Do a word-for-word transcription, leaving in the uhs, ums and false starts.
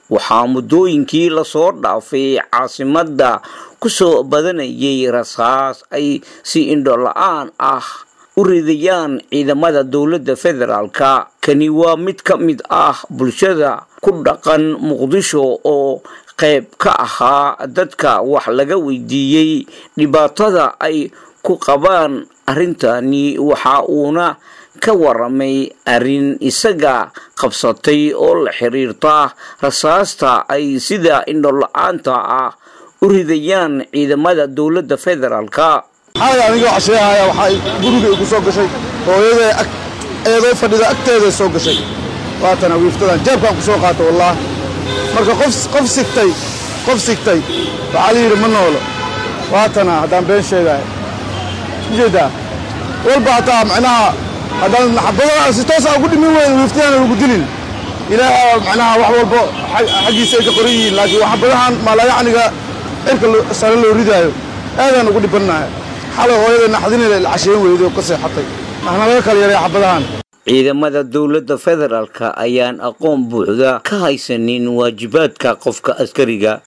waxaa muddooyinkii la soo dhaafay caasimadda ku soo badanayay rasaas ay si indho la'aan ah u ridayaan ciidamada dowladda federaalka. Kani waa mid ka mid ah bulshada ku dhaqan Muqdisho oo qayb ka ahaa dadka wax laga weydiiyey dhibaatada ay ku qabaan arrintani. Waxa uuna ka waramay arrin isaga qabsatay oo la xiriirta rasaasta ay sida indho la'aanta ah u ridayaan ciidamada dowladda federaalka. هذا أنا جو عشرة وحاي جروبي وكسوق شيء وهذا أك هذا فدي أكتر سوق شيء واتنا ويفتنا جاب كم سوقات والله مركب قفص قفص سكتي قفص سكتي فعلي رمنا ولا واتنا هذا بين شيء ده جدا والبعض معناها هذا حبنا ستوسع أقول مين وين ويفتنا ويقولين إلى معناها واحد والبو حاجي سيد قريب لكن وحبنا ما لا يعني إنك صار له ريده هذا نقول بنا حاله هو نحدين العشرين ويدو قصي حطي احنا ما كل يري حبدان ciidamada dowladda federaalka ayaan aqoon buuxda ka haysanin waajibaadka qofka askariga.